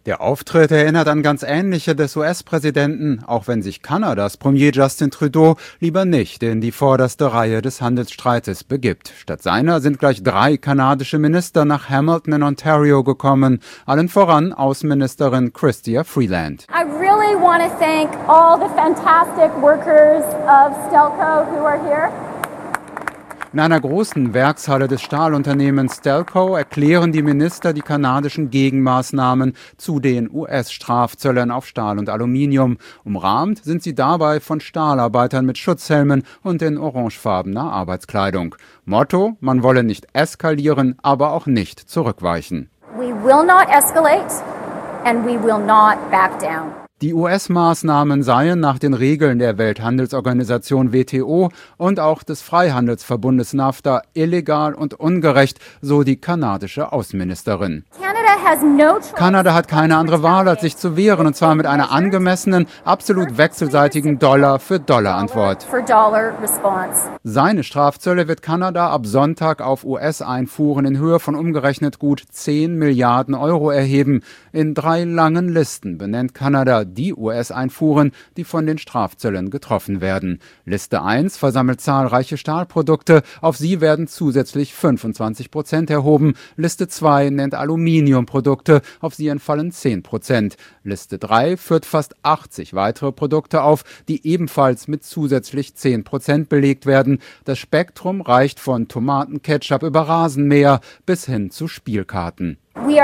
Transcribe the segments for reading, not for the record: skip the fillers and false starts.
Der Auftritt erinnert an ganz ähnliche des US-Präsidenten, auch wenn sich Kanadas Premier Justin Trudeau lieber nicht in die vorderste Reihe des Handelsstreites begibt. Statt seiner sind gleich 3 kanadische Minister nach Hamilton in Ontario gekommen, allen voran Außenministerin Chrystia Freeland. I really want to thank all the fantastic workers of Stelco who are here. In einer großen Werkshalle des Stahlunternehmens Stelco erklären die Minister die kanadischen Gegenmaßnahmen zu den US-Strafzöllen auf Stahl und Aluminium. Umrahmt sind sie dabei von Stahlarbeitern mit Schutzhelmen und in orangefarbener Arbeitskleidung. Motto: Man wolle nicht eskalieren, aber auch nicht zurückweichen. We will not escalate and we will not back down. Die US-Maßnahmen seien nach den Regeln der Welthandelsorganisation WTO und auch des Freihandelsverbundes NAFTA illegal und ungerecht, so die kanadische Außenministerin. Kanada hat keine andere Wahl, als sich zu wehren, und zwar mit einer angemessenen, absolut wechselseitigen Dollar-für-Dollar-Antwort. Seine Strafzölle wird Kanada ab Sonntag auf US-Einfuhren in Höhe von umgerechnet gut 10 Milliarden Euro erheben. In 3 langen Listen benennt Kanada die US-Einfuhren, die von den Strafzöllen getroffen werden. Liste 1 versammelt zahlreiche Stahlprodukte, auf sie werden zusätzlich 25% erhoben. Liste 2 nennt Aluminiumprodukte, auf sie entfallen 10%. Liste 3 führt fast 80 weitere Produkte auf, die ebenfalls mit zusätzlich 10% belegt werden. Das Spektrum reicht von Tomatenketchup über Rasenmäher bis hin zu Spielkarten.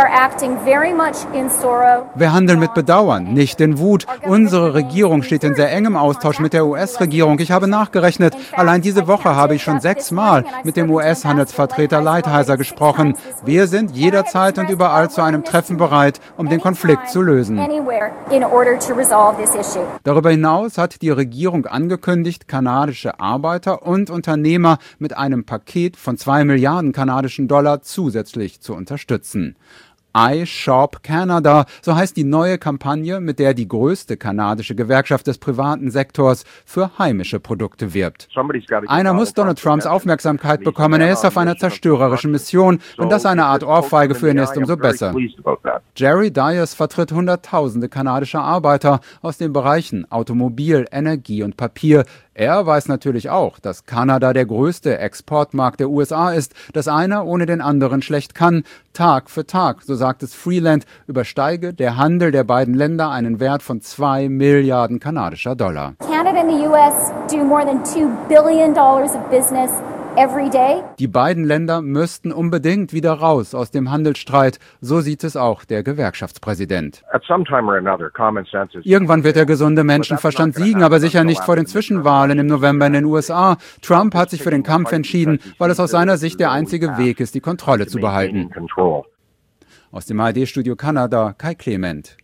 Wir handeln mit Bedauern, nicht in Wut. Unsere Regierung steht in sehr engem Austausch mit der US-Regierung. Ich habe nachgerechnet, allein diese Woche habe ich schon 6 Mal mit dem US-Handelsvertreter Lighthizer gesprochen. Wir sind jederzeit und überall zu einem Treffen bereit, um den Konflikt zu lösen. Darüber hinaus hat die Regierung angekündigt, kanadische Arbeiter und Unternehmer mit einem Paket von 2 Milliarden kanadischen Dollar zusätzlich zu unterstützen. I Shop Canada, so heißt die neue Kampagne, mit der die größte kanadische Gewerkschaft des privaten Sektors für heimische Produkte wirbt. Einer muss Donald Trumps Aufmerksamkeit bekommen, er ist auf einer zerstörerischen Mission. Wenn das eine Art Ohrfeige für ihn ist, umso besser. Jerry Dias vertritt Hunderttausende kanadische Arbeiter aus den Bereichen Automobil, Energie und Papier. Er weiß natürlich auch, dass Kanada der größte Exportmarkt der USA ist, dass einer ohne den anderen schlecht kann. Tag für Tag, so sagt es Freeland, übersteige der Handel der beiden Länder einen Wert von 2 Milliarden kanadischer Dollar. Canada and the US do more than $2 billion of business every day. Die beiden Länder müssten unbedingt wieder raus aus dem Handelsstreit, so sieht es auch der Gewerkschaftspräsident. Irgendwann wird der gesunde Menschenverstand siegen, aber sicher nicht vor den Zwischenwahlen im November in den USA. Trump hat sich für den Kampf entschieden, weil es aus seiner Sicht der einzige Weg ist, die Kontrolle zu behalten. Aus dem ARD-Studio Kanada, Kai Clement.